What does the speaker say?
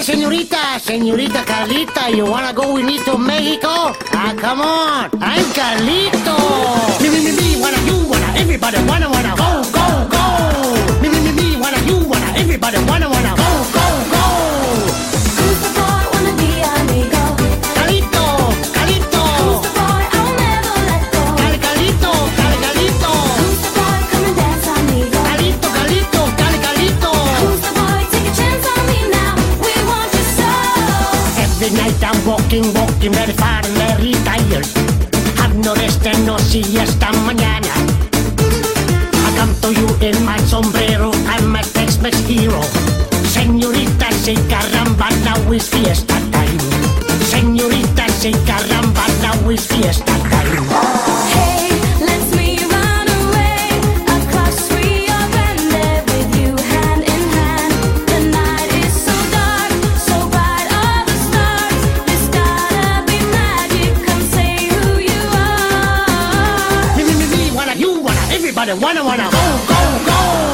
señorita, señorita Carlita, you wanna go with me to Mexico? Ah, come on, I'm Carlito. Me, wanna, you wanna, everybody wanna, go, go, go. Me, wanna, you wanna, everybody wanna, go, go, go. Who's the boy, wanna be amigo? Carlito, Carlito. Who's the boy, I'll never let go? Carlito, Carlito. Who's the boy, come and dance, amigo? Carlito, Carlito. Who's the boy, take a chance on me now, we want you so. Every night I'm walking, very far and very tired. Have no rest and no siesta mañana. I come to you in my sombrero, I'm a Tex-Mex hero. Señorita, say caramba, now is fiesta time. Señorita, say caramba, now is fiesta time. Hey, let's me run away across Rio Grande with you hand in hand. The night is so dark, so bright are the stars. There's gotta be magic, come say who you are. Me, wanna, you wanna, everybody wanna, go, go, go.